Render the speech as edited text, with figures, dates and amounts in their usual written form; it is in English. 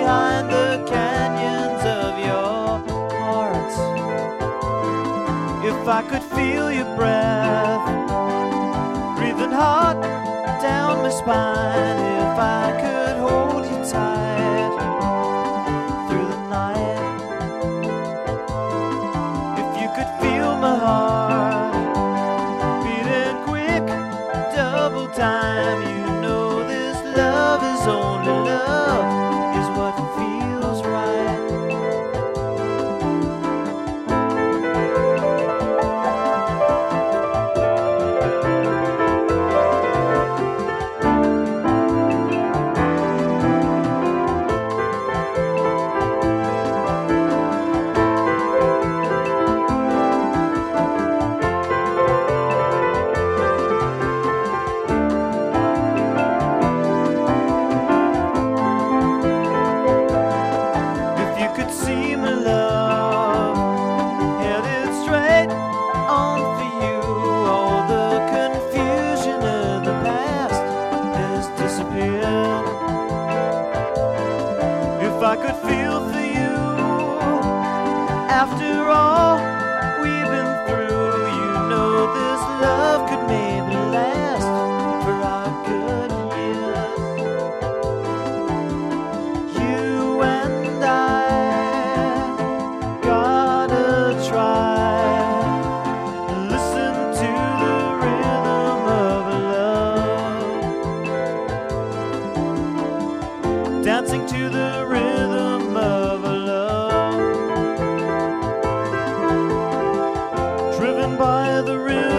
behind the canyons of your heart. If I could feel your breath breathing hot down my spine, if I could hold you tight through the night, if you could feel my heart beating quick, double time, you know this love is only love, is what feels right. See my love headed straight on for you. All the confusion of the past has disappeared. If I could feel for you after all we've been through, you know this love could maybe last for our good years. You and I dancing to the rhythm of a love, driven by the rhythm